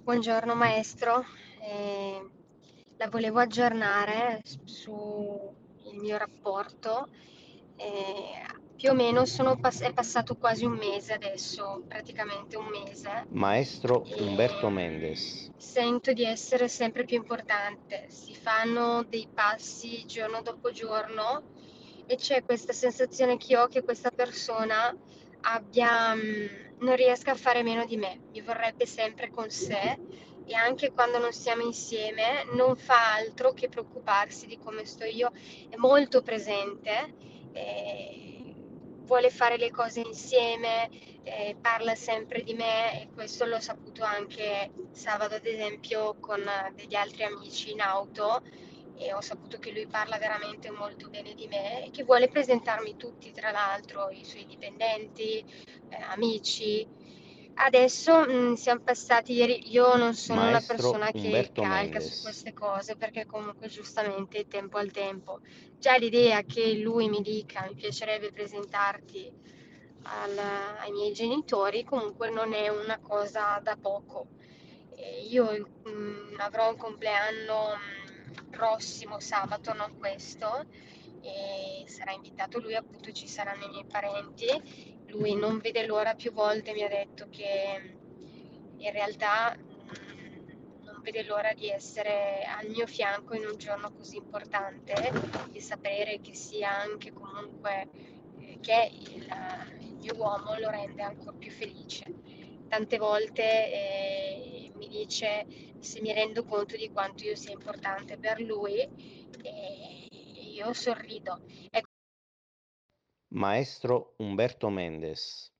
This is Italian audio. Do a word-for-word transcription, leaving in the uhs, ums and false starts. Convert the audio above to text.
Buongiorno maestro, eh, la volevo aggiornare s- sul mio rapporto. Eh, più o meno sono pass- è passato quasi un mese adesso, praticamente un mese, Maestro e Umberto Mendes. mm, sento di essere sempre più importante. Si fanno dei passi giorno dopo giorno e c'è questa sensazione che ho che questa persona abbia, mh, non riesca a fare meno di me, mi vorrebbe sempre con sé e anche quando non siamo insieme non fa altro che preoccuparsi di come sto io, è molto presente, eh, vuole fare le cose insieme, eh, parla sempre di me e questo l'ho saputo anche sabato ad esempio con degli altri amici in auto e ho saputo che lui parla veramente molto bene di me e che vuole presentarmi tutti, tra l'altro, i suoi dipendenti, eh, amici. Adesso mh, siamo passati ieri, io non sono una Maestro persona che Umberto calca su Mendes. queste cose perché comunque giustamente tempo al tempo. Già l'idea che lui mi dica mi piacerebbe presentarti al- ai miei genitori comunque non è una cosa da poco. E io mh, avrò un compleanno mh, prossimo sabato, non questo, e sarà invitato lui, appunto ci saranno i miei parenti. Lui non vede l'ora, più volte mi ha detto che in realtà mh, non vede l'ora di essere al mio fianco in un giorno così importante e sapere che sia anche comunque eh, che il, il mio uomo lo rende ancora più felice. Tante volte eh, mi dice se mi rendo conto di quanto io sia importante per lui e io sorrido. Ecco, Maestro Umberto Mendes.